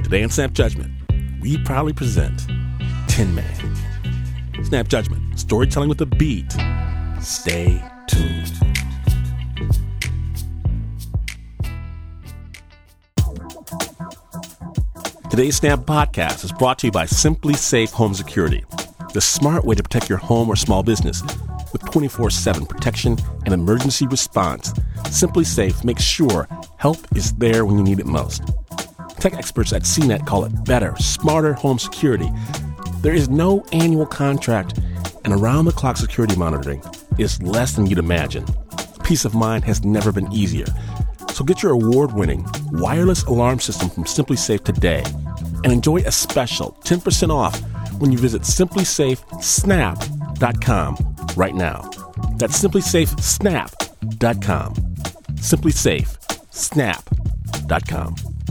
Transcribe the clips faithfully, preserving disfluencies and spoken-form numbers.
Today on Snap Judgment, we proudly present Tin Man. Snap Judgment, storytelling with a beat. Stay tuned. Today's Snap podcast is brought to you by Simply Safe Home Security, the smart way to protect your home or small business. With twenty-four seven protection and emergency response, Simply Safe makes sure help is there when you need it most. Tech experts at C net call it better, smarter home security. There is no annual contract, and around-the-clock security monitoring is less than you'd imagine. Peace of mind has never been easier. So get your award-winning wireless alarm system from Simply Safe today and enjoy a special ten percent off when you visit simply safe snap dot com right now. That's simply safe snap dot com. simply safe snap dot com.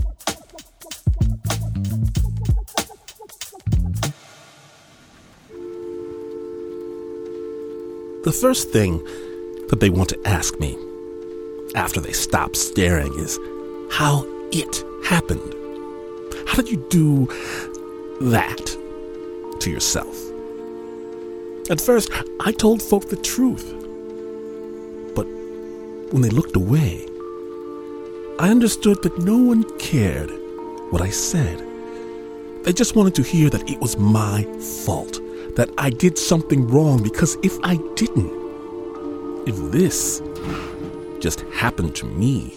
The first thing that they want to ask me after they stop staring is how it happened. How did you do that to yourself? At first, I told folk the truth. But when they looked away, I understood that no one cared what I said. They just wanted to hear that it was my fault, that I did something wrong, because if I didn't, if this just happened to me,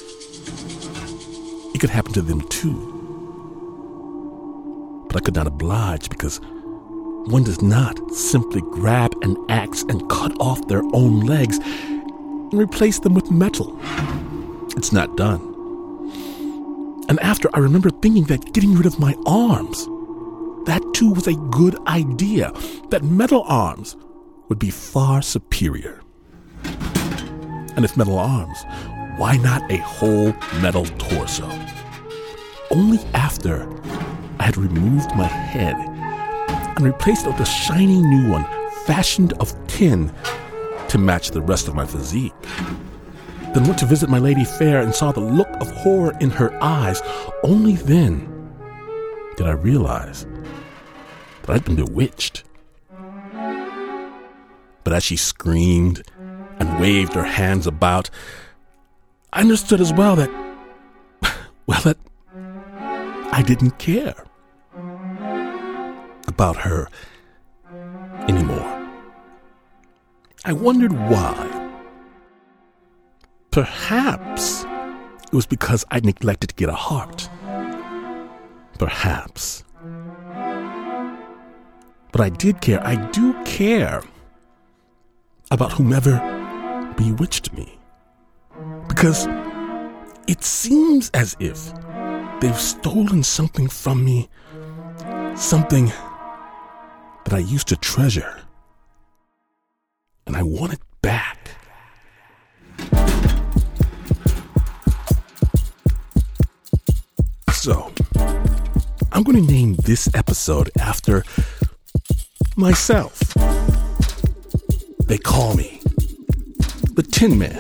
it could happen to them too. But I could not oblige, because one does not simply grab an axe and cut off their own legs and replace them with metal. It's not done. And after, I remember thinking that getting rid of my arms, that too was a good idea, that metal arms would be far superior. And if metal arms, why not a whole metal torso? Only after I had removed my head and replaced it with a shiny new one fashioned of tin to match the rest of my physique. Then went to visit my lady fair and saw the look of horror in her eyes. Only then did I realize that I'd been bewitched. But as she screamed and waved her hands about, I understood as well that, well, that I didn't care about her anymore. I wondered why. Perhaps it was because I neglected to get a heart. Perhaps. But I did care. I do care about whomever bewitched me. Because it seems as if they've stolen something from me, something that I used to treasure, and I want it back. So, I'm going to name this episode after myself. They call me the Tin Man.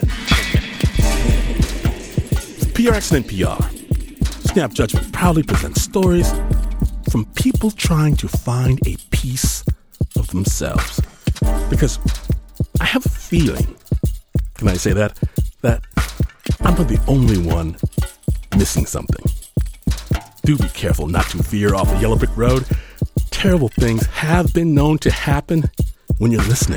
P R X and N P R, Snap Judgment proudly presents stories from people trying to find a piece of themselves. Because I have a feeling, can I say that, that I'm not the only one missing something. Do be careful not to veer off the yellow brick road. Terrible things have been known to happen when you're listening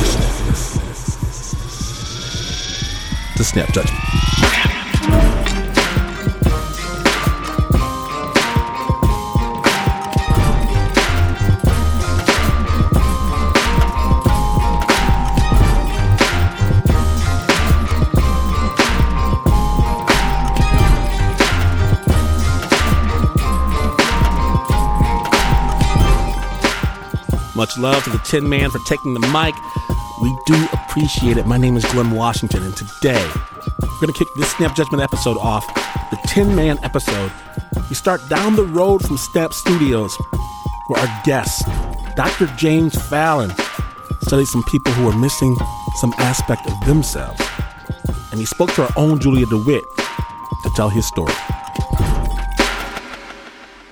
to Snap Judgment. Much love to the Tin Man for taking the mic. We do appreciate it. My name is Glenn Washington, and today we're going to kick this Snap Judgment episode off, the Tin Man episode. We start down the road from Snap Studios, where our guest, Doctor James Fallon, studied some people who are missing some aspect of themselves. And he spoke to our own Julia DeWitt to tell his story.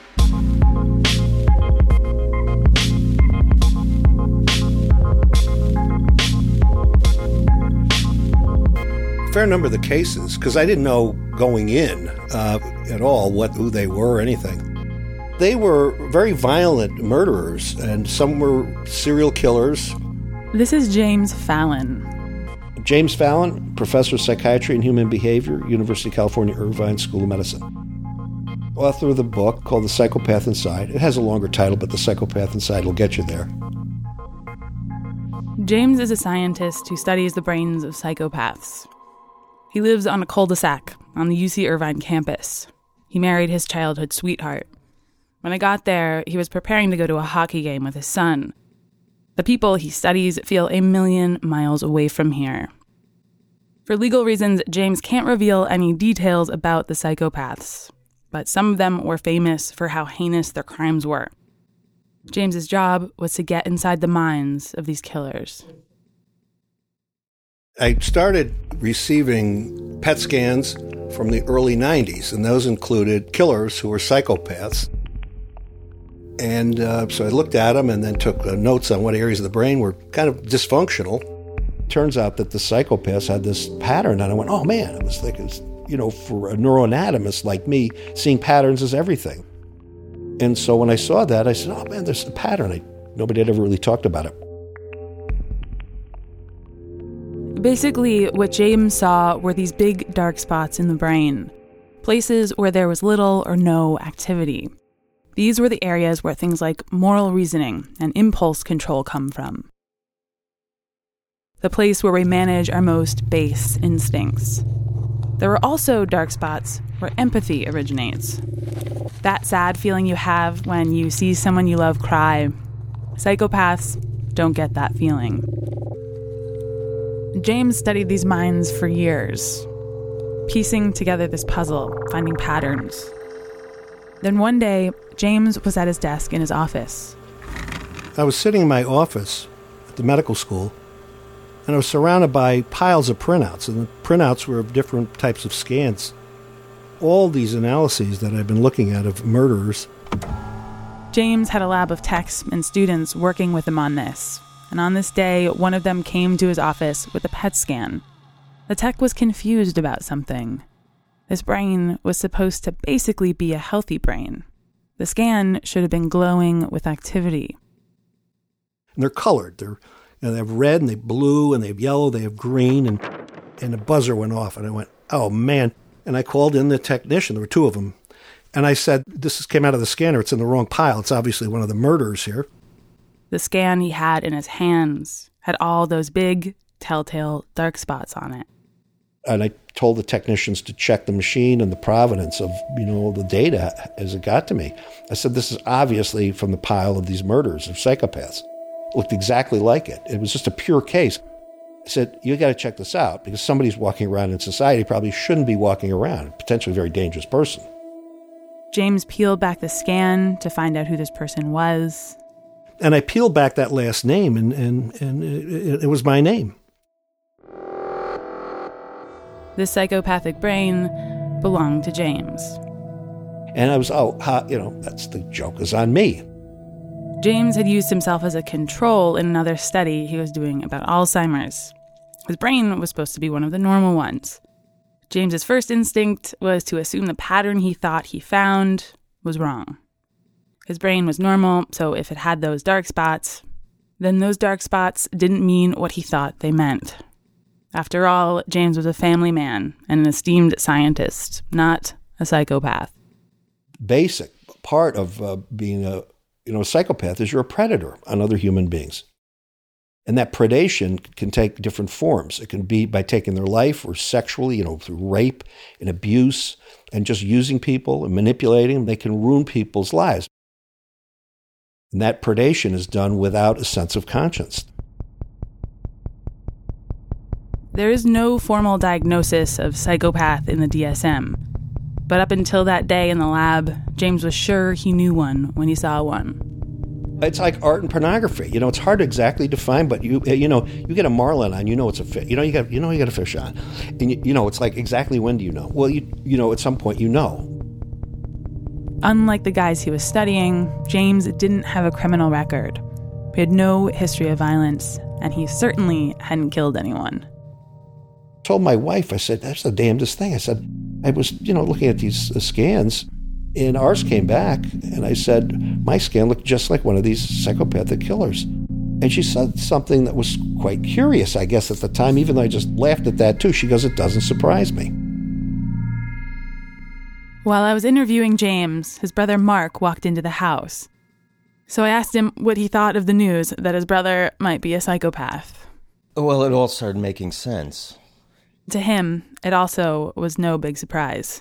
fair number of the cases, because I didn't know going in uh, at all what who they were or anything. They were very violent murderers, and some were serial killers. This is James Fallon. James Fallon, professor of psychiatry and human behavior, University of California, Irvine School of Medicine. Author of the book called The Psychopath Inside. It has a longer title, but The Psychopath Inside will get you there. James is a scientist who studies the brains of psychopaths. He lives on a cul-de-sac on the U C Irvine campus. He married his childhood sweetheart. When I got there, he was preparing to go to a hockey game with his son. The people he studies feel a million miles away from here. For legal reasons, James can't reveal any details about the psychopaths, but some of them were famous for how heinous their crimes were. James's job was to get inside the minds of these killers. I started receiving P E T scans from the early nineties, and those included killers who were psychopaths. And uh, so I looked at them and then took uh, notes on what areas of the brain were kind of dysfunctional. Turns out that the psychopaths had this pattern, and I went, oh man, it was like, it was, you know, for a neuroanatomist like me, seeing patterns is everything. And so when I saw that, I said, oh man, there's a pattern. I, nobody had ever really talked about it. Basically, what James saw were these big dark spots in the brain, places where there was little or no activity. These were the areas where things like moral reasoning and impulse control come from. The place where we manage our most base instincts. There are also dark spots where empathy originates. That sad feeling you have when you see someone you love cry. Psychopaths don't get that feeling. James studied these minds for years, piecing together this puzzle, finding patterns. Then one day, James was at his desk in his office. I was sitting in my office at the medical school, and I was surrounded by piles of printouts, and the printouts were of different types of scans. All these analyses that I've been looking at of murderers. James had a lab of techs and students working with him on this, and on this day, one of them came to his office with a P E T scan. The tech was confused about something. This brain was supposed to basically be a healthy brain. The scan should have been glowing with activity. And they're colored. They're, you know, they have red, and they have blue, and they have yellow, they have green, and and the buzzer went off, and I went, oh, man. And I called in the technician. There were two of them. And I said, this came out of the scanner. It's in the wrong pile. It's obviously one of the murderers here. The scan he had in his hands had all those big, telltale dark spots on it. And I told the technicians to check the machine and the provenance of, you know, the data as it got to me. I said, this is obviously from the pile of these murders of psychopaths. It looked exactly like it. It was just a pure case. I said, you got to check this out, because somebody's walking around in society probably shouldn't be walking around, a potentially very dangerous person. James peeled back the scan to find out who this person was. And I peeled back that last name, and, and, and it, it was my name. This psychopathic brain belonged to James. And I was, oh, ha, you know, that's the joke is on me. James had used himself as a control in another study he was doing about Alzheimer's. His brain was supposed to be one of the normal ones. James's first instinct was to assume the pattern he thought he found was wrong. His brain was normal, so if it had those dark spots, then those dark spots didn't mean what he thought they meant. After all, James was a family man and an esteemed scientist, not a psychopath. Basic part of uh, being a you know a psychopath is you're a predator on other human beings. And that predation can take different forms. It can be by taking their life, or sexually, you know, through rape and abuse, and just using people and manipulating them. They can ruin people's lives. And that predation is done without a sense of conscience. There is no formal diagnosis of psychopath in the D S M. But up until that day in the lab, James was sure he knew one when he saw one. It's like art and pornography. You know, it's hard to exactly define, but you you know, you get a marlin on, you know it's a fish. You know you got you know you got a fish on. And you, you know, it's like, exactly when do you know? Well, you you know, at some point you know. Unlike the guys he was studying, James didn't have a criminal record. He had no history of violence, and he certainly hadn't killed anyone. told my wife, I said, that's the damnedest thing. I said, I was, you know, looking at these uh, scans, and ours came back, and I said, my scan looked just like one of these psychopathic killers. And she said something that was quite curious, I guess, at the time, even though I just laughed at that too. She goes, it doesn't surprise me. While I was interviewing James, his brother Mark walked into the house. So I asked him what he thought of the news that his brother might be a psychopath. Well, it all started making sense. To him, it also was no big surprise.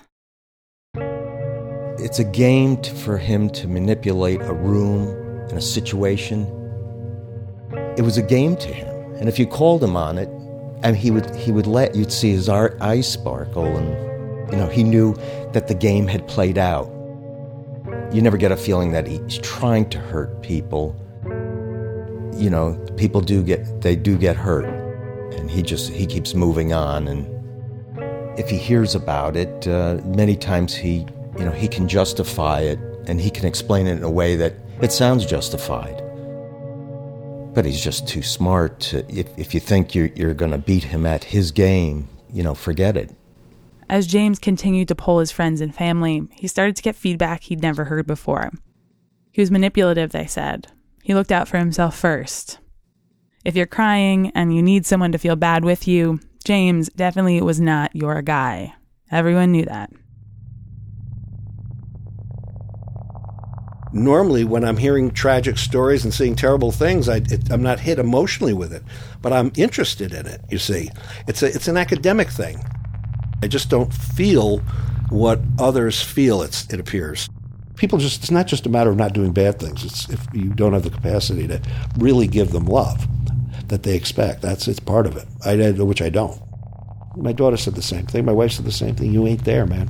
It's a game to, for him to manipulate a room and a situation. It was a game to him. And if you called him on it, and he would he would let you'd see his eyes sparkle, and you know, he knew that the game had played out. You never get a feeling that he's trying to hurt people. You know, people do get they do get hurt. And he just, he keeps moving on. And if he hears about it, uh, many times he, you know, he can justify it and he can explain it in a way that it sounds justified. But he's just too smart to, if, if you think you're, you're going to beat him at his game, you know, forget it. As James continued to poll his friends and family, he started to get feedback he'd never heard before. He was manipulative, they said. He looked out for himself first. If you're crying and you need someone to feel bad with you, James definitely was not your guy. Everyone knew that. Normally, when I'm hearing tragic stories and seeing terrible things, I, it, I'm not hit emotionally with it, but I'm interested in it, you see. It's a, it's an academic thing. I just don't feel what others feel, it's, it appears. People just, it's not just a matter of not doing bad things. It's if you don't have the capacity to really give them love that they expect. That's, it's part of it, I, which I don't. My daughter said the same thing. My wife said the same thing. You ain't there, man.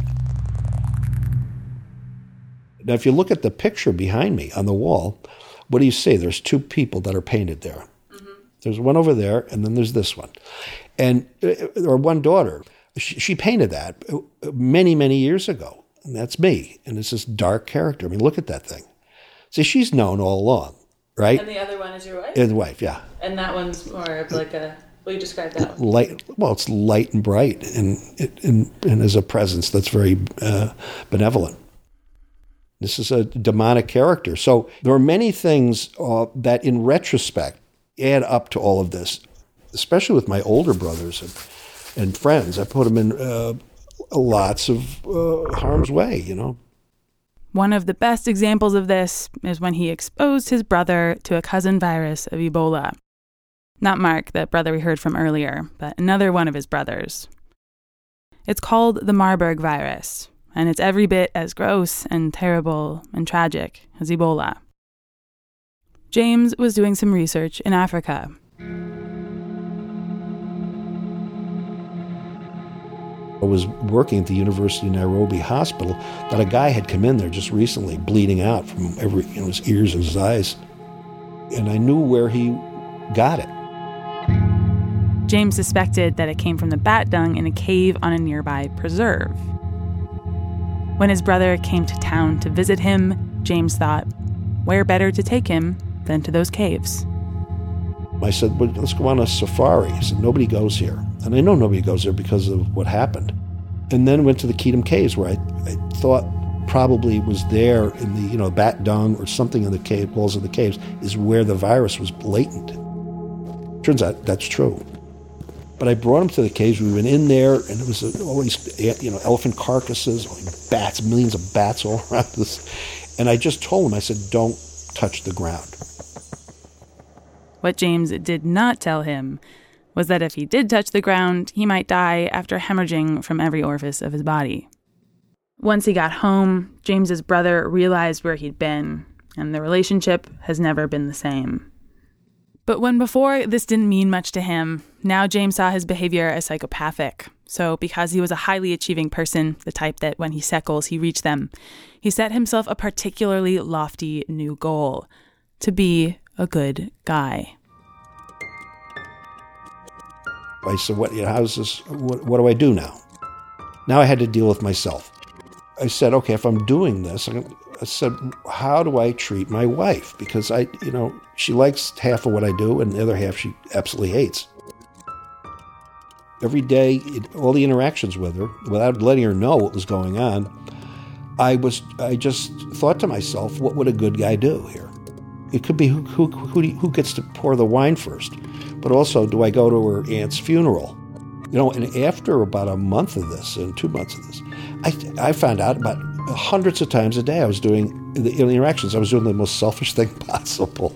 Now, if you look at the picture behind me on the wall, what do you see? There's two people that are painted there. Mm-hmm. There's one over there, and then there's this one. And, or one daughter. She, she painted that many, many years ago. And that's me. And it's this dark character. I mean, look at that thing. See, she's known all along, right? And the other one is your wife? Is the wife, yeah. And that one's more of like a, will you describe that one? Light, well, it's light and bright, and and, and is a presence that's very uh, benevolent. This is a demonic character. So there are many things uh, that, in retrospect, add up to all of this, especially with my older brothers and, and friends. I put them in uh, lots of uh, harm's way, you know. One of the best examples of this is when he exposed his brother to a cousin virus of Ebola. Not Mark, the brother we heard from earlier, but another one of his brothers. It's called the Marburg virus, and it's every bit as gross and terrible and tragic as Ebola. James was doing some research in Africa. I was working at the University of Nairobi Hospital that a guy had come in there just recently, bleeding out from every, you know, his ears and his eyes. And I knew where he got it. James suspected that it came from the bat dung in a cave on a nearby preserve. When his brother came to town to visit him, James thought, where better to take him than to those caves? I said, well, let's go on a safari. He said, nobody goes here. And I know nobody goes there because of what happened. And then went to the Kedem Caves, where I, I thought probably was there in the, you know, bat dung or something in the cave walls of the caves is where the virus was latent. Turns out that's true. But I brought him to the caves. We went in there, and it was always, you know, elephant carcasses, bats, millions of bats all around us. And I just told him, I said, don't touch the ground. What James did not tell him was that if he did touch the ground, he might die after hemorrhaging from every orifice of his body. Once he got home, James's brother realized where he'd been, and the relationship has never been the same. But when before this didn't mean much to him, now James saw his behavior as psychopathic. So because he was a highly achieving person, the type that when he set goals, he reached them, he set himself a particularly lofty new goal: to be a good guy. I said, "What? You know, how's this? What, what do I do now?" Now I had to deal with myself. I said, "Okay, if I'm doing this," I said, "How do I treat my wife? Because I, you know, she likes half of what I do, and the other half she absolutely hates." every day, it, all the interactions with her, without letting her know what was going on, I was I just thought to myself, what would a good guy do here? It could be who who who, do you, who gets to pour the wine first, but also, do I go to her aunt's funeral? You know, and after about a month of this and two months of this, I I found out about hundreds of times a day I was doing the interactions. I was doing the most selfish thing possible.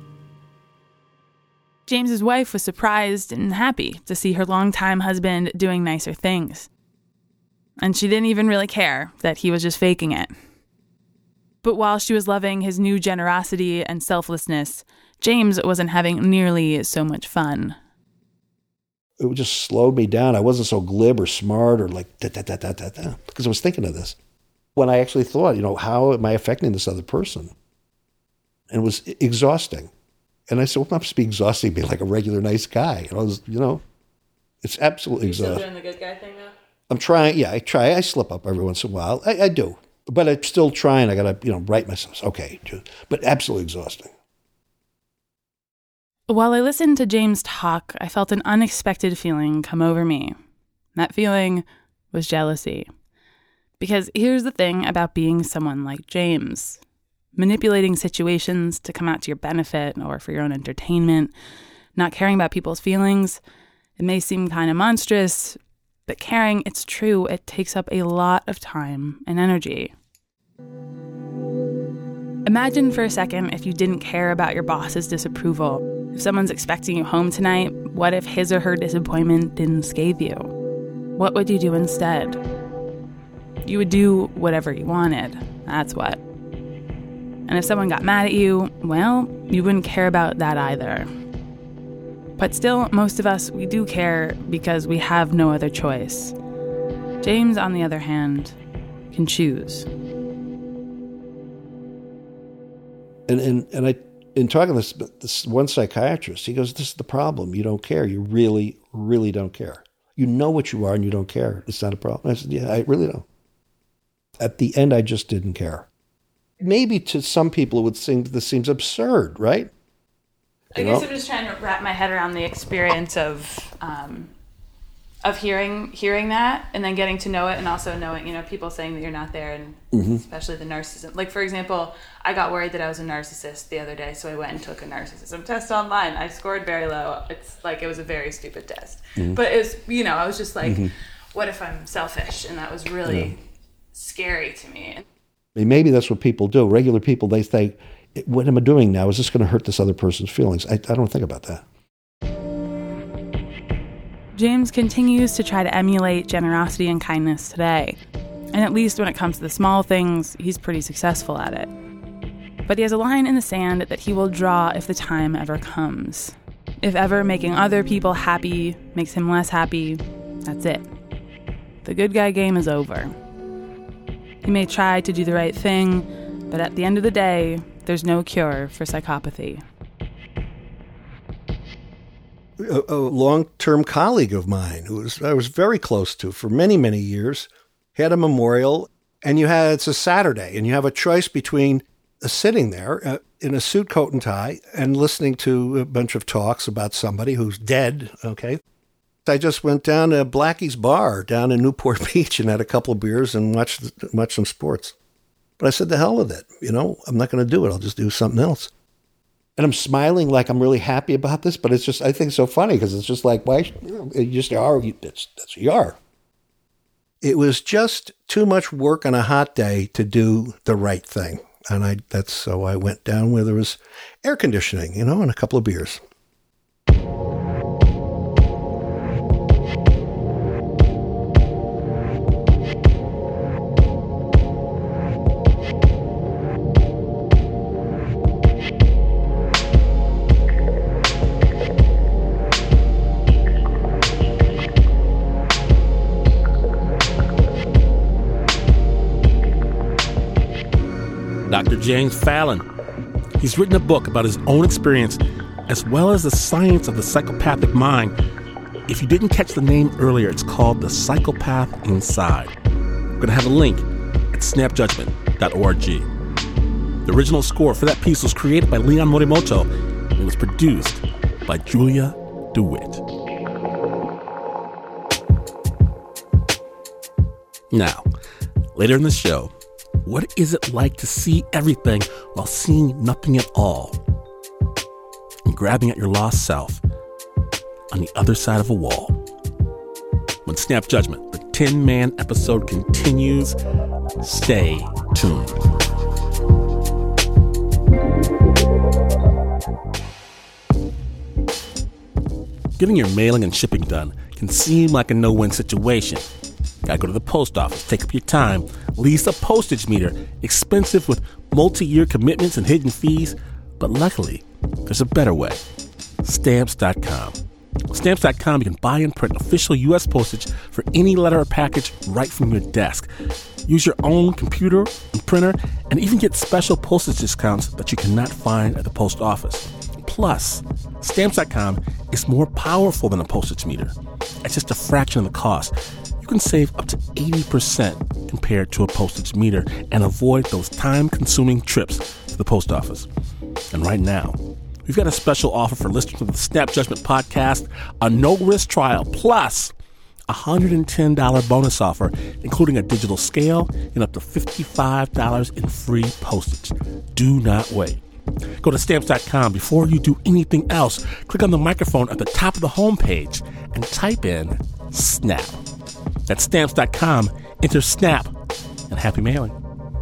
James's wife was surprised and happy to see her longtime husband doing nicer things. And she didn't even really care that he was just faking it. But while she was loving his new generosity and selflessness, James wasn't having nearly so much fun. It just slowed me down. I wasn't so glib or smart or like da da da da da da because I was thinking of this. When I actually thought, you know, how am I affecting this other person? And it was exhausting. And I said, well, it must be exhausting being like a regular nice guy. And I was, you know, it's absolutely You're exhausting. still doing the good guy thing though? I'm trying, yeah, I try. I slip up every once in a while. I, I do. But I'm still trying. I got to, you know, write myself. Okay. But absolutely exhausting. While I listened to James talk, I felt an unexpected feeling come over me. That feeling was jealousy. Because here's the thing about being someone like James. Manipulating situations to come out to your benefit or for your own entertainment, not caring about people's feelings. It may seem kind of monstrous, but caring, it's true, it takes up a lot of time and energy. Imagine for a second if you didn't care about your boss's disapproval. If someone's expecting you home tonight, what if his or her disappointment didn't scathe you? What would you do instead? You would do whatever you wanted, that's what. And if someone got mad at you, well, you wouldn't care about that either. But still, most of us, we do care because we have no other choice. James, on the other hand, can choose. And and, and I, in talking to this, this one psychiatrist, he goes, this is the problem. You don't care. You really, really don't care. You know what you are and you don't care. It's not a problem. I said, yeah, I really don't. At the end, I just didn't care. Maybe to some people it would seem this seems absurd, right? I guess I'm just trying to wrap my head around the experience of um, of hearing hearing that and then getting to know it, and also knowing, you know, people saying that you're not there, and mm-hmm. especially the narcissism. Like, for example, I got worried that I was a narcissist the other day, so I went and took a narcissism test online. I scored very low. It's like it was a very stupid test, mm-hmm. but it was, you know, I was just like, mm-hmm. what if I'm selfish? And that was really yeah. scary to me. Maybe that's what people do. Regular people, they think, what am I doing now? Is this going to hurt this other person's feelings? I, I don't think about that. James continues to try to emulate generosity and kindness today. And at least when it comes to the small things, he's pretty successful at it. But he has a line in the sand that he will draw if the time ever comes. If ever making other people happy makes him less happy, that's it. The good guy game is over. He may try to do the right thing, but at the end of the day, there's no cure for psychopathy. A, a long-term colleague of mine, who was, I was very close to for many, many years, had a memorial, and you had it's a Saturday, and you have a choice between uh, sitting there uh, in a suit, coat, and tie, and listening to a bunch of talks about somebody who's dead, okay? I just went down to Blackie's Bar down in Newport Beach and had a couple of beers and watched watched some sports. But I said, the hell with it. You know, I'm not going to do it. I'll just do something else. And I'm smiling like I'm really happy about this, but it's just, I think it's so funny because it's just like, why, you know, you just are, you, that's, that's who you are. It was just too much work on a hot day to do the right thing. And I that's so I went down where there was air conditioning, you know, and a couple of beers. Doctor James Fallon. He's written a book about his own experience as well as the science of the psychopathic mind. If you didn't catch the name earlier, it's called The Psychopath Inside. I'm going to have a link at snap judgment dot org. The original score for that piece was created by Leon Morimoto and it was produced by Julia DeWitt. Now, later in the show, what is it like to see everything while seeing nothing at all? And grabbing at your lost self on the other side of a wall. When Snap Judgment, the ten-man episode continues, stay tuned. Getting your mailing and shipping done can seem like a no-win situation. Gotta go to the post office, take up your time, lease a postage meter, expensive with multi-year commitments and hidden fees. But luckily, there's a better way. Stamps dot com. Stamps dot com, you can buy and print official U S postage for any letter or package right from your desk. Use your own computer and printer, and even get special postage discounts that you cannot find at the post office. Plus, Stamps dot com is more powerful than a postage meter. At just a fraction of the cost, you can save up to eighty percent compared to a postage meter and avoid those time-consuming trips to the post office. And right now, we've got a special offer for listeners of the Snap Judgment podcast, a no-risk trial, plus a one hundred ten dollars bonus offer, including a digital scale and up to fifty-five dollars in free postage. Do not wait. Go to Stamps dot com before you do anything else. Click on the microphone at the top of the homepage and type in SNAP. That's Stamps dot com. Enter SNAP and happy mailing.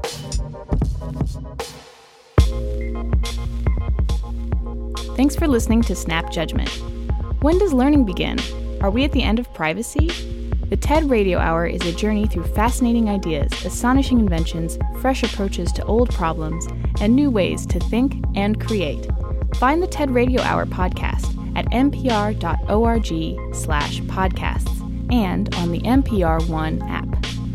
Thanks for listening to Snap Judgment. When does learning begin? Are we at the end of privacy? The TED Radio Hour is a journey through fascinating ideas, astonishing inventions, fresh approaches to old problems, and new ways to think and create. Find the TED Radio Hour podcast at npr dot org slash podcasts and on the N P R One app.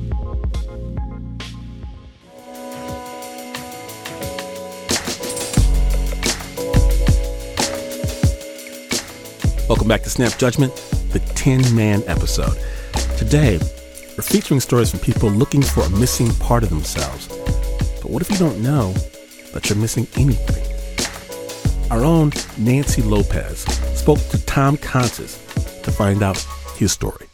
Welcome back to Snap Judgment, the ten-man episode. Today, we're featuring stories from people looking for a missing part of themselves. But what if you don't know that you're missing anything? Our own Nancy Lopez spoke to Tom Consis to find out his story.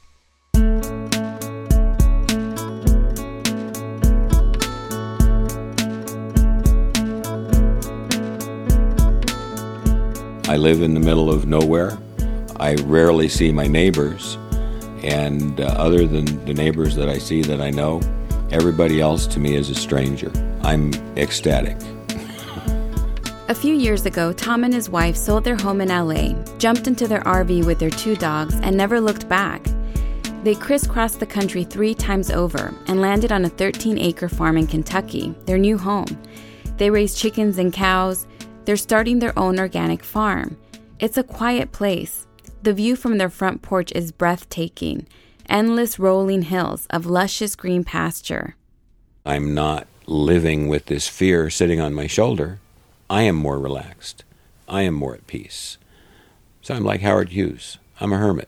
I live in the middle of nowhere. I rarely see my neighbors. And uh, other than the neighbors that I see that I know, everybody else to me is a stranger. I'm ecstatic. A few years ago, Tom and his wife sold their home in L A, jumped into their R V with their two dogs, and never looked back. They crisscrossed the country three times over and landed on a thirteen-acre farm in Kentucky, their new home. They raise chickens and cows. They're starting their own organic farm. It's a quiet place. The view from their front porch is breathtaking. Endless rolling hills of luscious green pasture. I'm not living with this fear sitting on my shoulder. I am more relaxed. I am more at peace. So I'm like Howard Hughes. I'm a hermit.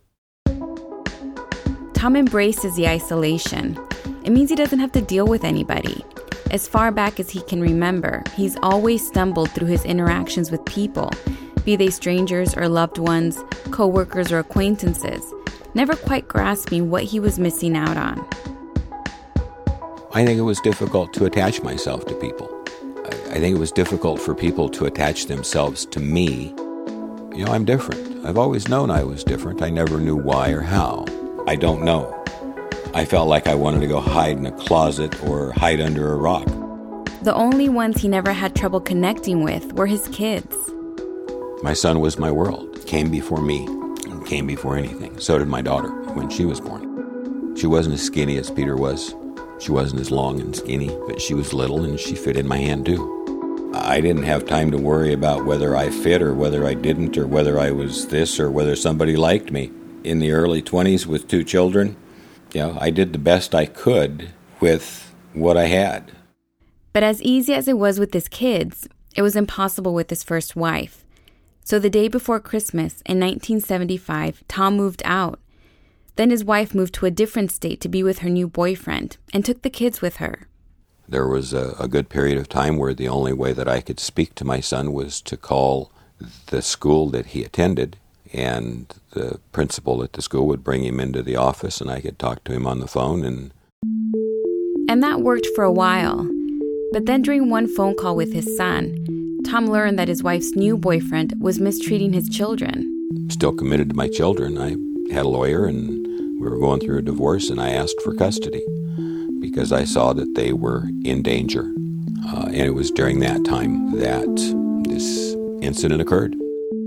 Tom embraces the isolation. It means he doesn't have to deal with anybody. As far back as he can remember, he's always stumbled through his interactions with people, be they strangers or loved ones, co-workers or acquaintances, never quite grasping what he was missing out on. I think it was difficult to attach myself to people. I think it was difficult for people to attach themselves to me. You know, I'm different. I've always known I was different. I never knew why or how. I don't know. I felt like I wanted to go hide in a closet or hide under a rock. The only ones he never had trouble connecting with were his kids. My son was my world. Came before me. Came before anything. So did my daughter when she was born. She wasn't as skinny as Peter was. She wasn't as long and skinny, but she was little and she fit in my hand too. I didn't have time to worry about whether I fit or whether I didn't or whether I was this or whether somebody liked me. In the early twenties with two children, you know, I did the best I could with what I had. But as easy as it was with his kids, it was impossible with his first wife. So the day before Christmas in nineteen seventy-five, Tom moved out. Then his wife moved to a different state to be with her new boyfriend and took the kids with her. There was a, a good period of time where the only way that I could speak to my son was to call the school that he attended And the principal at the school would bring him into the office, and I could talk to him on the phone. And And that worked for a while. But then during one phone call with his son, Tom learned that his wife's new boyfriend was mistreating his children. Still committed to my children. I had a lawyer, and we were going through a divorce, and I asked for custody because I saw that they were in danger. Uh, and it was during that time that this incident occurred.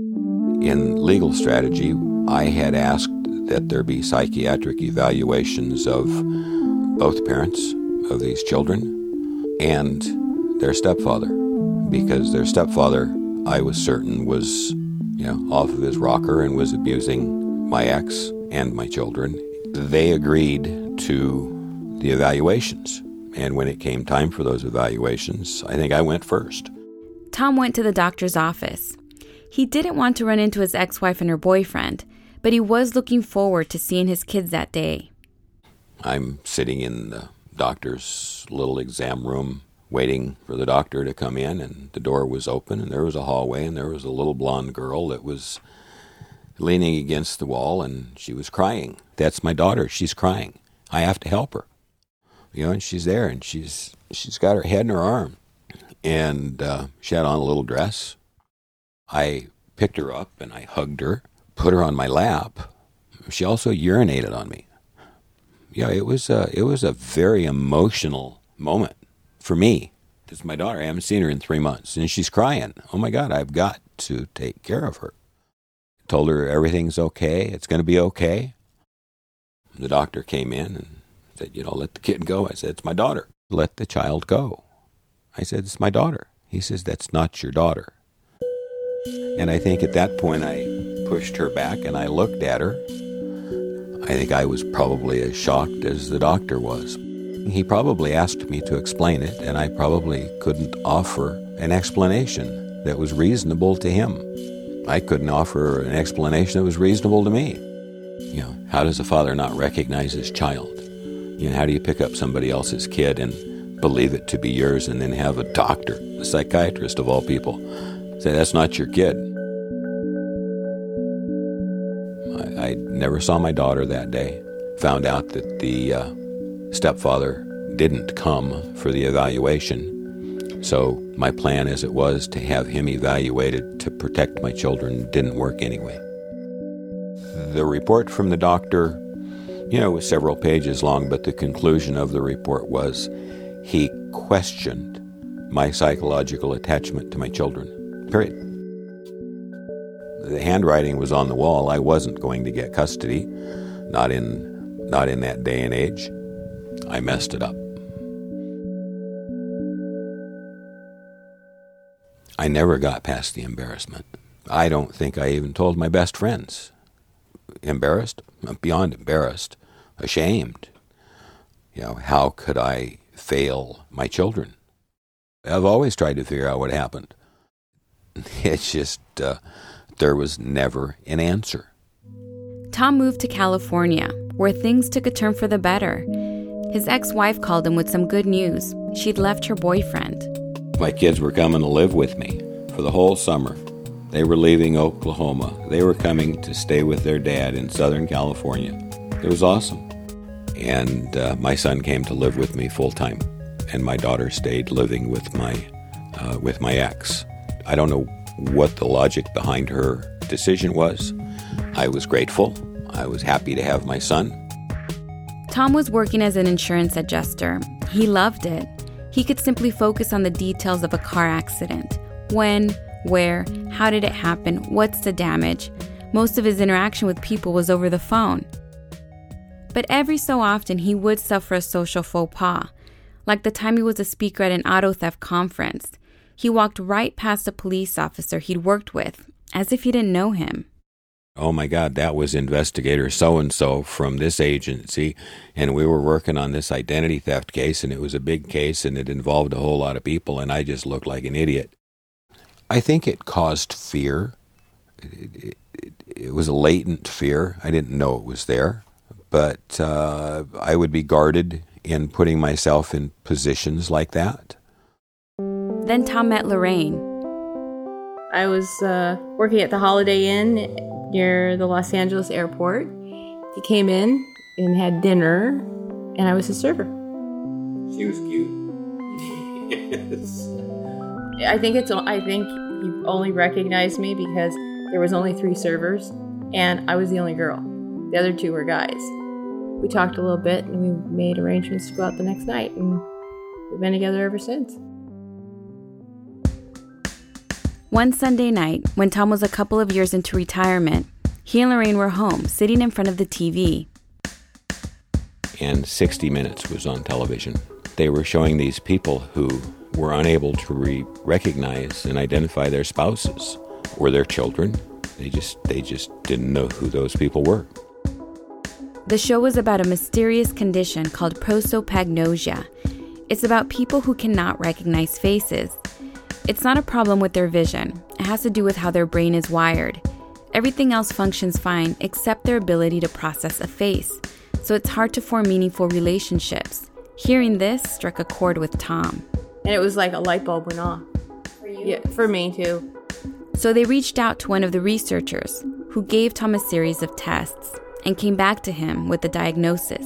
In legal strategy, I had asked that there be psychiatric evaluations of both parents of these children and their stepfather, because their stepfather, I was certain, was, you know, off of his rocker and was abusing my ex and my children. They agreed to the evaluations, and when it came time for those evaluations, I think I went first. Tom went to the doctor's office. He didn't want to run into his ex-wife and her boyfriend, but he was looking forward to seeing his kids that day. I'm sitting in the doctor's little exam room waiting for the doctor to come in, and the door was open, and there was a hallway, and there was a little blonde girl that was leaning against the wall, and she was crying. That's my daughter. She's crying. I have to help her. You know, and she's there, and she's she's got her head in her arm, and uh, she had on a little dress. I picked her up, and I hugged her, put her on my lap. She also urinated on me. Yeah, it was a, it was a very emotional moment for me. This is my daughter. I haven't seen her in three months, and she's crying. Oh, my God, I've got to take care of her. Told her everything's okay. It's going to be okay. The doctor came in and said, you know, let the kid go. I said, it's my daughter. Let the child go. I said, it's my daughter. He says, that's not your daughter. And I think at that point I pushed her back and I looked at her. I think I was probably as shocked as the doctor was. He probably asked me to explain it, and I probably couldn't offer an explanation that was reasonable to him. I couldn't offer an explanation that was reasonable to me. You know, how does a father not recognize his child? You know, how do you pick up somebody else's kid and believe it to be yours, and then have a doctor, a psychiatrist of all people, say, that's not your kid? I, I never saw my daughter that day. Found out that the uh, stepfather didn't come for the evaluation. So my plan, as it was to have him evaluated to protect my children, didn't work anyway. The report from the doctor, you know, was several pages long, but the conclusion of the report was he questioned my psychological attachment to my children. Period. The handwriting was on the wall. I wasn't going to get custody, not in, not in that day and age. I messed it up. I never got past the embarrassment. I don't think I even told my best friends. Embarrassed? Beyond embarrassed. Ashamed. You know, how could I fail my children? I've always tried to figure out what happened. It's just, uh, there was never an answer. Tom moved to California, where things took a turn for the better. His ex-wife called him with some good news. She'd left her boyfriend. My kids were coming to live with me for the whole summer. They were leaving Oklahoma. They were coming to stay with their dad in Southern California. It was awesome. And uh, my son came to live with me full time, and my daughter stayed living with my uh, with my ex. I don't know what the logic behind her decision was. I was grateful. I was happy to have my son. Tom was working as an insurance adjuster. He loved it. He could simply focus on the details of a car accident. When, where, how did it happen, what's the damage? Most of his interaction with people was over the phone. But every so often, he would suffer a social faux pas. Like the time he was a speaker at an auto theft conference. He walked right past a police officer he'd worked with, as if he didn't know him. Oh my God, that was investigator so-and-so from this agency, and we were working on this identity theft case, and it was a big case, and it involved a whole lot of people, and I just looked like an idiot. I think it caused fear. It, it, it was a latent fear. I didn't know it was there, but uh, I would be guarded in putting myself in positions like that. Then Tom met Lorraine. I was uh, working at the Holiday Inn near the Los Angeles airport. He came in and had dinner, and I was his server. She was cute. Yes. I think it's. I think he only recognized me because there was only three servers, and I was the only girl. The other two were guys. We talked a little bit, and we made arrangements to go out the next night, and we've been together ever since. One Sunday night, when Tom was a couple of years into retirement, he and Lorraine were home, sitting in front of the T V. And sixty minutes was on television. They were showing these people who were unable to re- recognize and identify their spouses or their children. They just they just didn't know who those people were. The show was about a mysterious condition called prosopagnosia. It's about people who cannot recognize faces. It's not a problem with their vision. It has to do with how their brain is wired. Everything else functions fine except their ability to process a face. So it's hard to form meaningful relationships. Hearing this struck a chord with Tom. And it was like a light bulb went off. For you? Yeah, for me too. So they reached out to one of the researchers, who gave Tom a series of tests and came back to him with the diagnosis.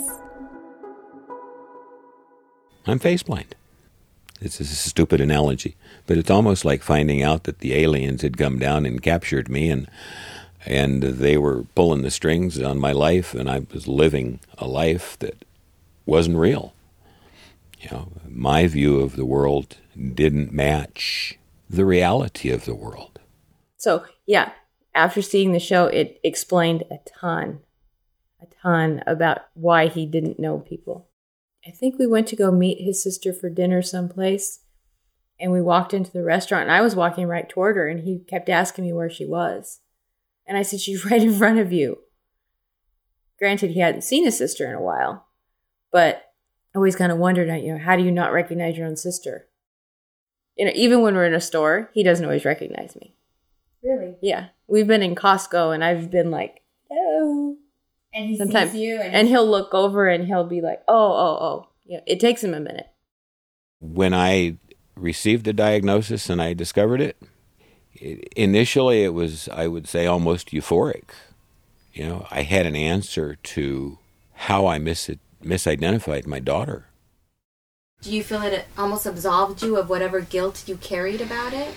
I'm face blind. It's a stupid analogy, but it's almost like finding out that the aliens had come down and captured me, and and they were pulling the strings on my life, and I was living a life that wasn't real. You know, my view of the world didn't match the reality of the world. So, yeah, after seeing the show, it explained a ton, a ton about why he didn't know people. I think we went to go meet his sister for dinner someplace, and we walked into the restaurant, and I was walking right toward her, and he kept asking me where she was. And I said, she's right in front of you. Granted, he hadn't seen his sister in a while, but I always kind of wondered, you know, how do you not recognize your own sister? You know, even when we're in a store, he doesn't always recognize me. Really? Yeah. We've been in Costco, and I've been like, hello. And he Sometimes, sees you. And, and he'll look over, and he'll be like, oh, oh, oh. Yeah, it takes him a minute. When I received the diagnosis and I discovered it, it, initially it was, I would say, almost euphoric. You know, I had an answer to how I mis- misidentified my daughter. Do you feel that it almost absolved you of whatever guilt you carried about it?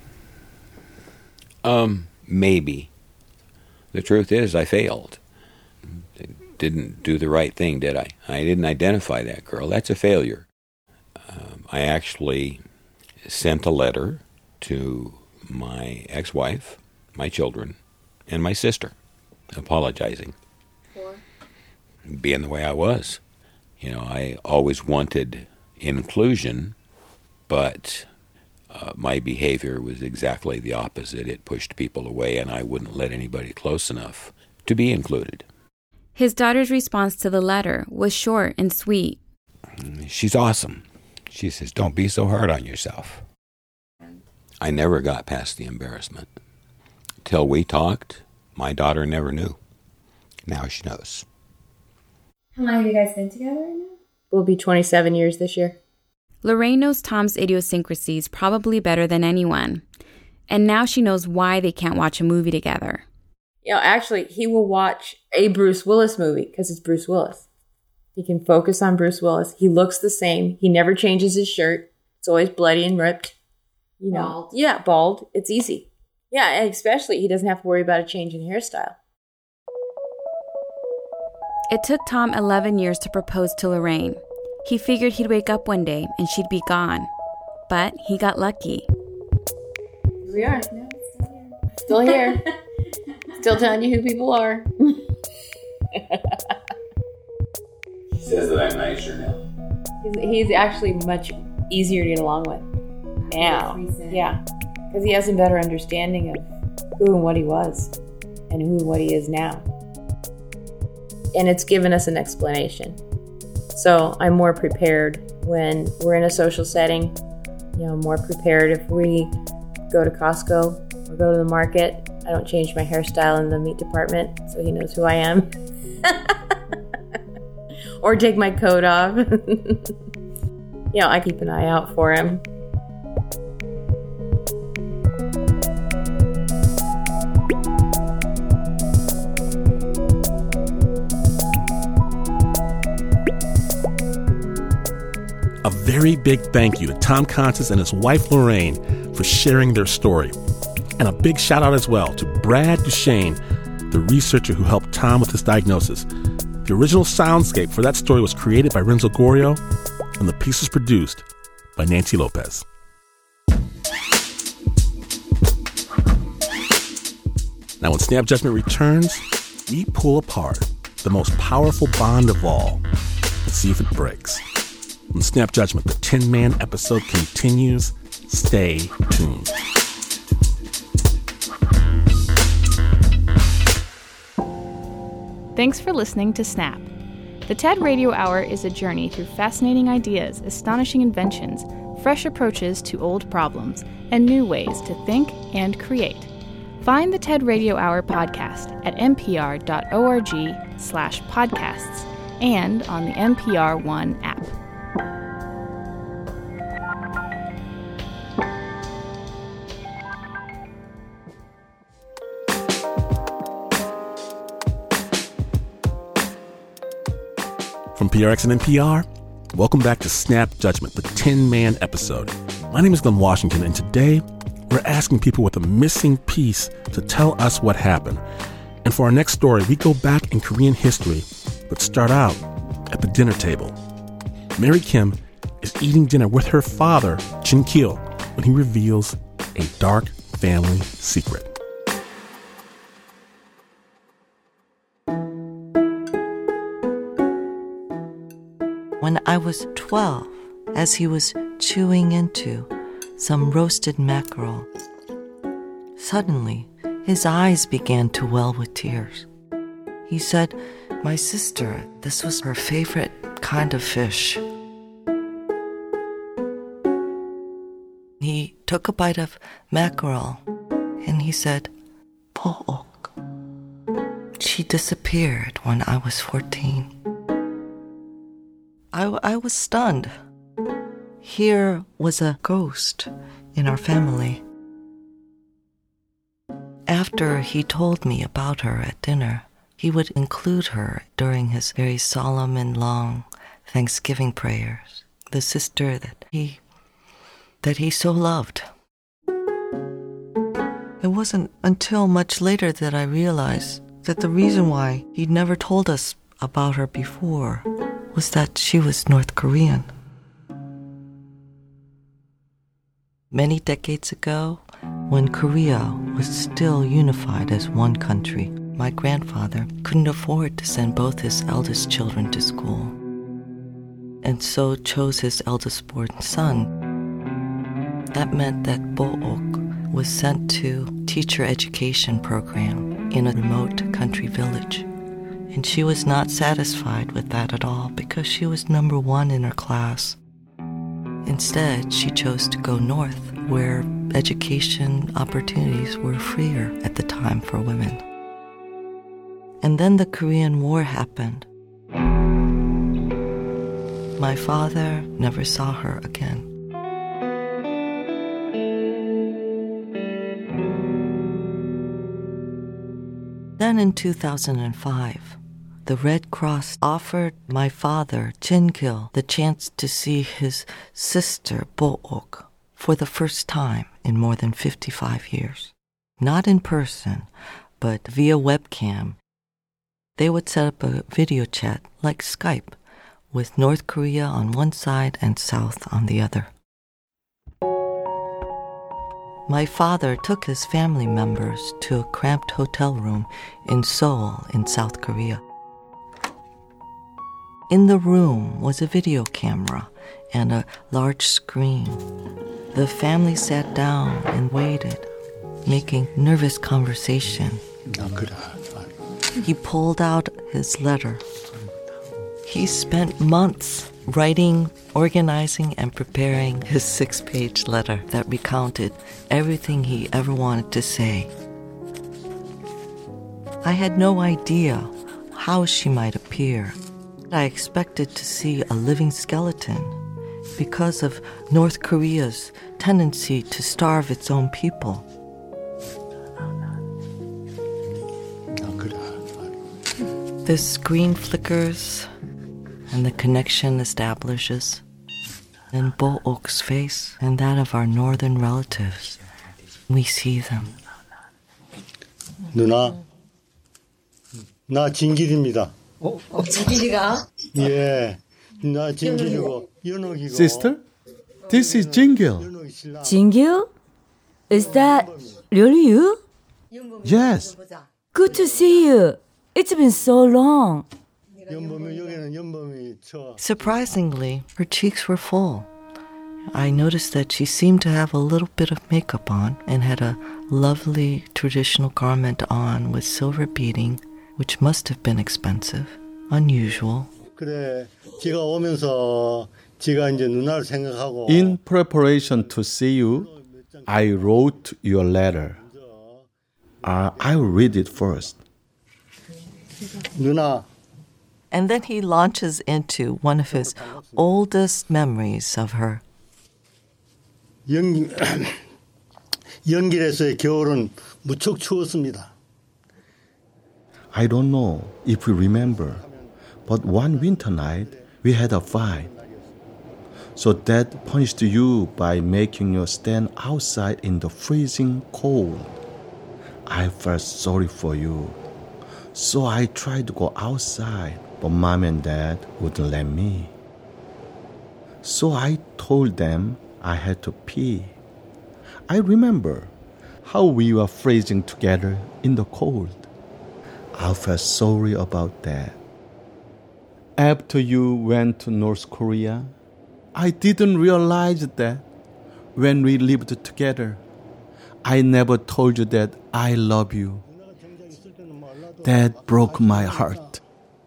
Um, maybe. The truth is, I failed. Didn't do the right thing, did I? I didn't identify that girl. That's a failure. Um, I actually sent a letter to my ex-wife, my children, and my sister, apologizing. For? Being the way I was. You know, I always wanted inclusion, but uh, my behavior was exactly the opposite. It pushed people away, and I wouldn't let anybody close enough to be included. His daughter's response to the letter was short and sweet. She's awesome. She says, don't be so hard on yourself. I never got past the embarrassment. Till we talked, my daughter never knew. Now she knows. How long have you guys been together now? We'll be twenty-seven years this year. Lorraine knows Tom's idiosyncrasies probably better than anyone. And now she knows why they can't watch a movie together. You know, actually, he will watch a Bruce Willis movie because it's Bruce Willis. He can focus on Bruce Willis. He looks the same. He never changes his shirt. It's always bloody and ripped. You know, Bald. Yeah, bald. It's easy. Yeah, and especially he doesn't have to worry about a change in hairstyle. It took Tom eleven years to propose to Lorraine. He figured he'd wake up one day and she'd be gone. But he got lucky. Here we are. No, still here. Still telling you who people are. She says that I'm nicer now. He's, he's actually much easier to get along with now. Yeah, because he has a better understanding of who and what he was and who and what he is now. And it's given us an explanation. So I'm more prepared when we're in a social setting. You know, more prepared if we go to Costco or go to the market. I don't change my hairstyle in the meat department, so he knows who I am. Or take my coat off. You know, I keep an eye out for him. A very big thank you to Tom Contis and his wife Lorraine for sharing their story. And a big shout out as well to Brad Duchesne, the researcher who helped Tom with his diagnosis. The original soundscape for that story was created by Renzo Gorrio, and the piece was produced by Nancy Lopez. Now, when Snap Judgment returns, we pull apart the most powerful bond of all and see if it breaks. When Snap Judgment, the ten-man episode continues. Stay tuned. Thanks for listening to Snap. The TED Radio Hour is a journey through fascinating ideas, astonishing inventions, fresh approaches to old problems, and new ways to think and create. Find the TED Radio Hour podcast at npr.org slash podcasts and on the N P R One app. From P R X and N P R, welcome back to Snap Judgment, the ten-man episode. My name is Glenn Washington, and today we're asking people with a missing piece to tell us what happened. And for our next story, we go back in Korean history, but start out at the dinner table. Mary Kim is eating dinner with her father, Chin Kil, when he reveals a dark family secret. When I was twelve, as he was chewing into some roasted mackerel, suddenly his eyes began to well with tears. He said, "My sister, this was her favorite kind of fish." He took a bite of mackerel and he said, "Po'ok. She disappeared when I was fourteen. I, I was stunned. Here was a ghost in our family. After he told me about her at dinner, he would include her during his very solemn and long Thanksgiving prayers, the sister that he, that he so loved. It wasn't until much later that I realized that the reason why he'd never told us about her before was that she was North Korean. Many decades ago, when Korea was still unified as one country, my grandfather couldn't afford to send both his eldest children to school, and so chose his eldest born son. That meant that Bo'ok was sent to teacher education program in a remote country village. And she was not satisfied with that at all because she was number one in her class. Instead, she chose to go north, where education opportunities were freer at the time for women. And then the Korean War happened. My father never saw her again. Then in two thousand five, the Red Cross offered my father, Chin Kil, the chance to see his sister, Bo'ok, for the first time in more than fifty-five years. Not in person, but via webcam. They would set up a video chat like Skype, with North Korea on one side and South on the other. My father took his family members to a cramped hotel room in Seoul in South Korea. In the room was a video camera and a large screen. The family sat down and waited, making nervous conversation. He pulled out his letter. He spent months writing, organizing, and preparing his six-page letter that recounted everything he ever wanted to say. I had no idea how she might appear. I expected to see a living skeleton because of North Korea's tendency to starve its own people. The screen flickers and the connection establishes. in Bo-ok's face and that of our northern relatives. We see them. 누나, 나 진길입니다. 어, 어 진길이가? 예, 나 진길이고 연옥이고. Sister, this is Jingil. Jingil? Is that really you? Yes. Good to see you. It's been so long. Surprisingly, her cheeks were full. I noticed that she seemed to have a little bit of makeup on and had a lovely traditional garment on with silver beading, which must have been expensive, unusual. 그래, 지가 오면서 지가 이제 누나를 생각하고. In preparation to see you, I wrote your letter. Uh, I'll read it first. 누나. And then he launches into one of his oldest memories of her. 연, 연길에서의 겨울은 무척 추웠습니다. I don't know if you remember, but one winter night we had a fight. So Dad punished you by making you stand outside in the freezing cold. I felt sorry for you. So I tried to go outside, but Mom and Dad wouldn't let me. So I told them I had to pee. I remember how we were freezing together in the cold. I felt sorry about that. After you went to North Korea, I didn't realize that when we lived together, I never told you that I love you. That broke my heart.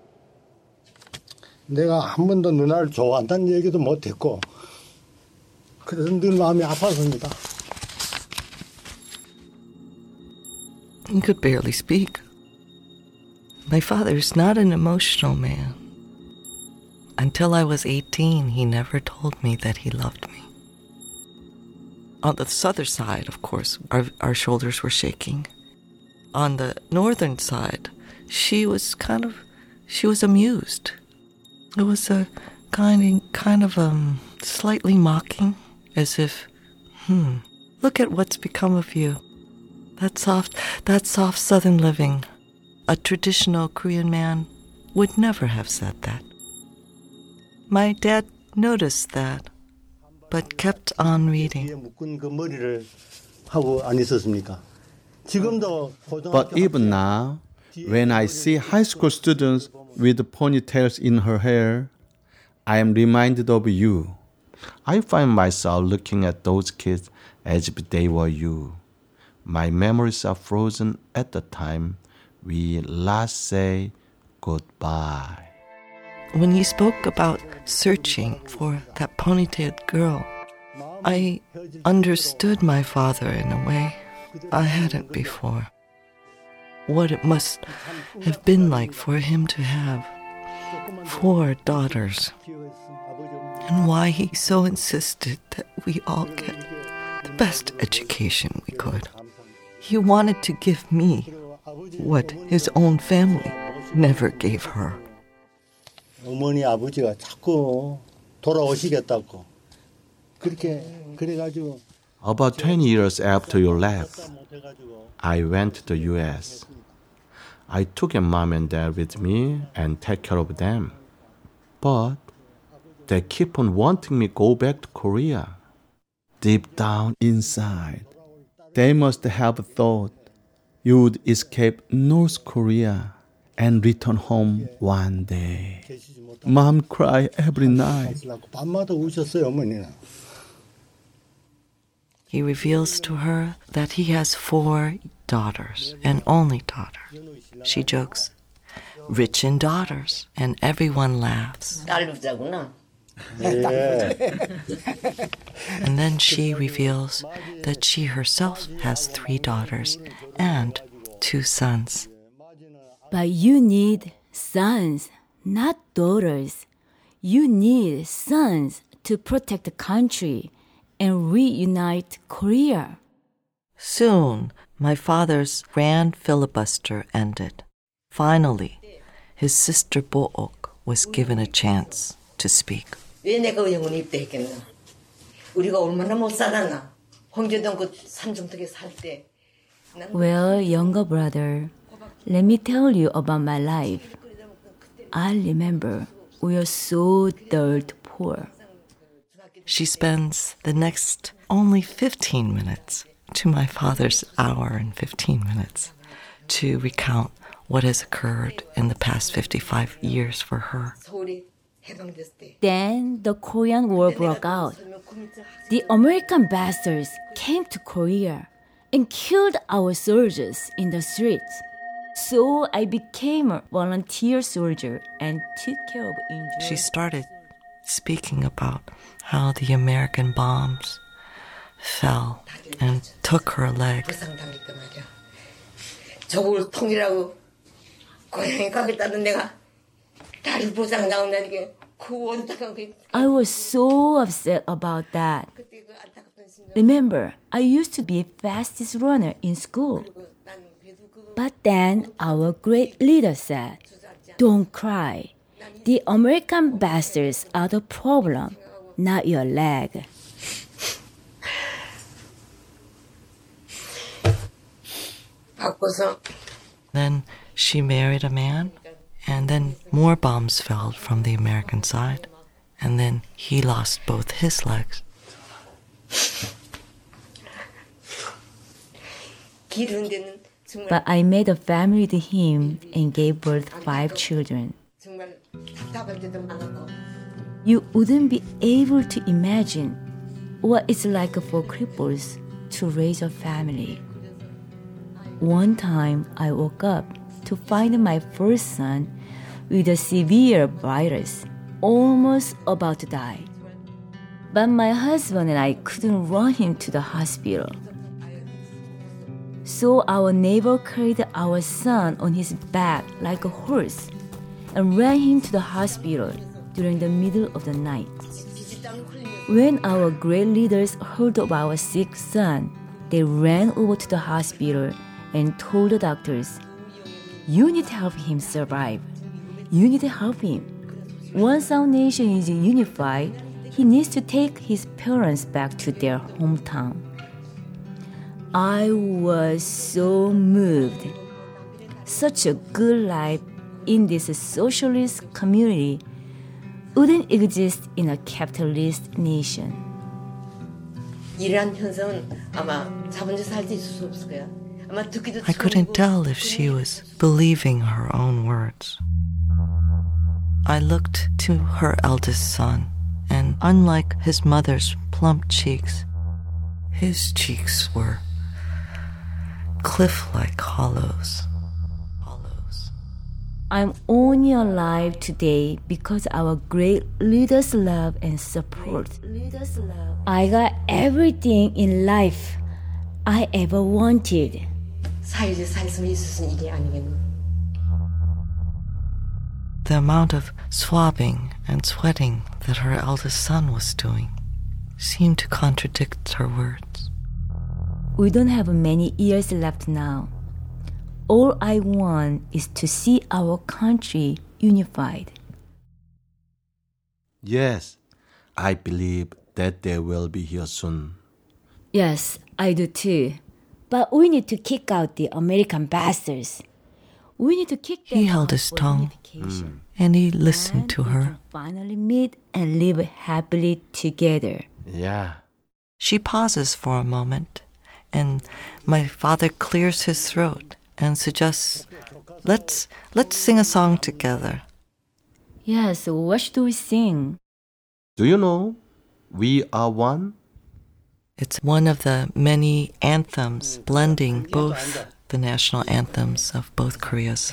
내가 한 번도 누나를 좋아한다는 얘기도 못했고 그래서 늘 마음이 아팠습니다. He could barely speak. My father's not an emotional man. Until I was eighteen, he never told me that he loved me. On the southern side, of course, our, our shoulders were shaking. On the northern side, she was kind of, she was amused. It was a kind of, kind of um, slightly mocking, as if, hmm, look at what's become of you. That soft, that soft southern living. A traditional Korean man would never have said that. My dad noticed that, but kept on reading. But even now, when I see high school students with ponytails in her hair, I am reminded of you. I find myself looking at those kids as if they were you. My memories are frozen at the time we last say goodbye. When he spoke about searching for that ponytailed girl, I understood my father in a way I hadn't before. What it must have been like for him to have four daughters, and why he so insisted that we all get the best education we could. He wanted to give me what his own family never gave her. 어머니 아버지가 자꾸 돌아오시겠다고 그렇게 그래가지고. About twenty years after you left, I went to the U S. I took a mom and dad with me and take care of them. But they keep on wanting me to go back to Korea. Deep down inside, they must have thought you would escape North Korea and return home one day. Mom cried every night. 밤마다 우셨어요, 어머니는. He reveals to her that he has four daughters, an only daughter. She jokes, rich in daughters, and everyone laughs. And then she reveals that she herself has three daughters and two sons. But you need sons, not daughters. You need sons to protect the country and reunite Korea. Soon, my father's grand filibuster ended. Finally, his sister Bo-ok was given a chance to speak. 왜 내가 영원히 입대했겠나? 우리가 얼마나 못 살았나? 홍제동 그 삼중턱에 살 때. Well, younger brother, let me tell you about my life. I remember we were so dirt poor. She spends the next only fifteen minutes to my father's hour and fifteen minutes to recount what has occurred in the past fifty-five years for her. Then the Korean War broke out. The American bastards came to Korea and killed our soldiers in the streets. So I became a volunteer soldier and took care of injured. She started speaking about how the American bombs fell and took her leg. 저걸 통일하고 고향에 가겠다는 내가 다리 부상당한다니까 그 원탁한 그. I was so upset about that. Remember, I used to be fastest runner in school. But then our great leader said, "Don't cry. The American bastards are the problem, not your leg." Then she married a man, and then more bombs fell from the American side, and then he lost both his legs. But I made a family to him and gave birth five children. You wouldn't be able to imagine what it's like for cripples to raise a family. One time I woke up to find my first son with a severe virus, almost about to die. But my husband and I couldn't run him to the hospital. So our neighbor carried our son on his back like a horse and ran him to the hospital during the middle of the night. When our great leaders heard of our sick son, they ran over to the hospital and told the doctors, "You need to help him survive. You need to help him. Once our nation is unified, he needs to take his parents back to their hometown." I was so moved. Such a good life in this socialist community wouldn't exist in a capitalist nation. 이러한 현상은 아마 자본주의 살때 있을 수 없을 거야. I couldn't tell if she was believing her own words. I looked to her eldest son, and unlike his mother's plump cheeks, his cheeks were cliff-like hollows. Hollows. I'm only alive today because our great leaders' love and support. I got everything in life I ever wanted. The amount of swabbing and sweating that her eldest son was doing seemed to contradict her words. We don't have many years left now. All I want is to see our country unified. Yes, I believe that they will be here soon. Yes, I do too. But we need to kick out the American bastards. We need to kick them He held out his for tongue, unification. and he listened to And we her. can finally meet and live happily together. Yeah. She pauses for a moment, and my father clears his throat and suggests, let's, let's sing a song together. Yes, what should we sing? Do you know, We Are One? It's one of the many anthems blending both the national anthems of both Koreas.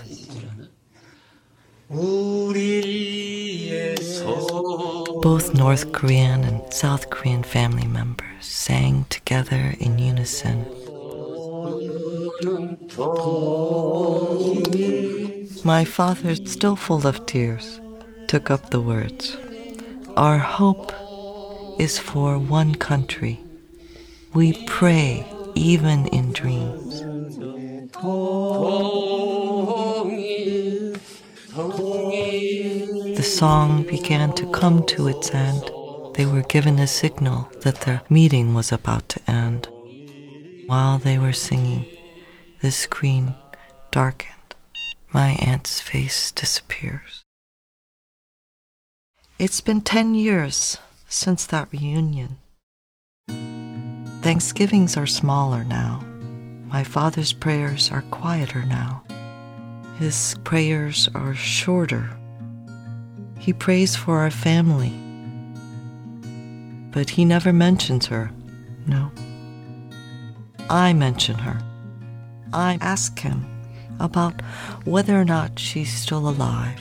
Both North Korean and South Korean family members sang together in unison. My father, still full of tears, took up the words. Our hope is for one country. We pray even in dreams. The song began to come to its end, they were given a signal that their meeting was about to end. While they were singing, the screen darkened. My aunt's face disappears. It's been ten years since that reunion. Thanksgivings are smaller now. My father's prayers are quieter now. His prayers are shorter. He prays for our family, but he never mentions her, no. I mention her. I ask him about whether or not she's still alive.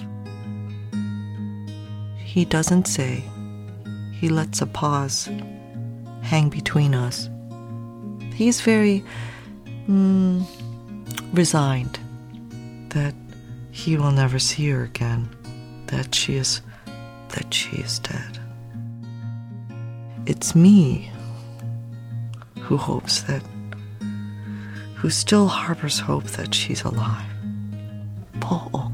He doesn't say. He lets a pause hang between us. He's very mm, resigned that he will never see her again, that she is, that she is dead. It's me who hopes that, who still harbors hope that she's alive. Po ok.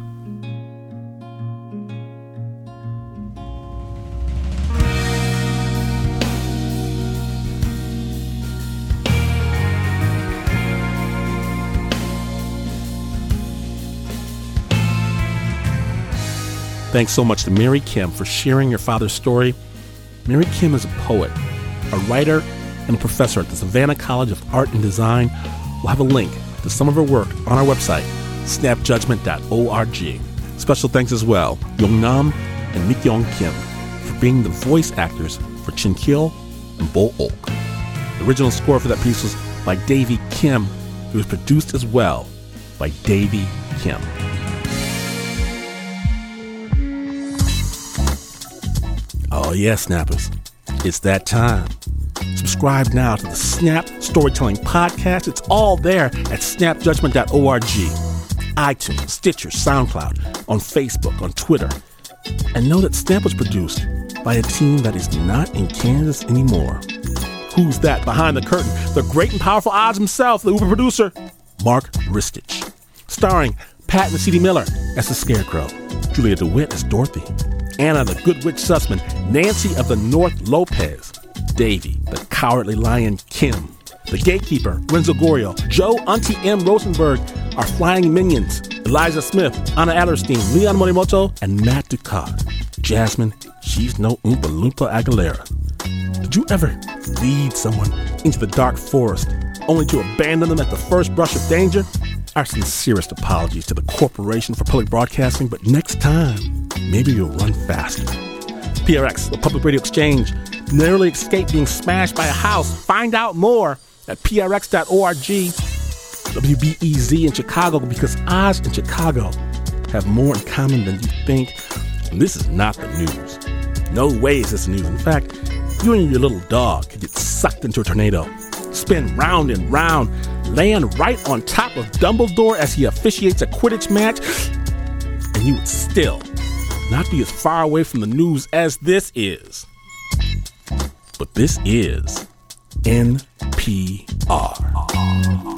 Thanks so much to Mary Kim for sharing your father's story. Mary Kim is a poet, a writer, and a professor at the Savannah College of Art and Design. We'll have a link to some of her work on our website, snap judgment dot org. Special thanks as well, Yong Nam and Mi Kyung Kim, for being the voice actors for Chin Kil and Bo Ok. The original score for that piece was by Davy Kim. It was produced as well by Davy Kim. Oh yeah, Snappers, it's that time. Subscribe now to the Snap Storytelling Podcast. It's all there at snap judgment dot org. iTunes, Stitcher, SoundCloud, on Facebook, on Twitter. And know that Snap was produced by a team that is not in Kansas anymore. Who's that behind the curtain? The great and powerful Oz himself, the Uber producer, Mark Ristich. Starring Pat Mesiti-Miller as the Scarecrow, Julia DeWitt as Dorothy, Anna the Good Witch Sussman, Nancy of the North Lopez, Davy the Cowardly Lion Kim, the Gatekeeper, Renzo Gorio, Joe Auntie M. Rosenberg, our flying minions, Eliza Smith, Anna Adlerstein, Leon Morimoto, and Matt Ducard. Jasmine, she's no Oompa Loompa Aguilera. Did you ever lead someone into the dark forest only to abandon them at the first brush of danger? Our sincerest apologies to the Corporation for Public Broadcasting, but next time, maybe you'll run faster. P R X, the Public Radio Exchange, narrowly escaped being smashed by a house. Find out more at P R X dot org. W B E Z in Chicago, because Oz and Chicago have more in common than you think. And this is not the news. No way is this news. In fact, you and your little dog could get sucked into a tornado, spin round and round, land right on top of Dumbledore as he officiates a Quidditch match, and you would still not be as far away from the news as this is. But this is N P R.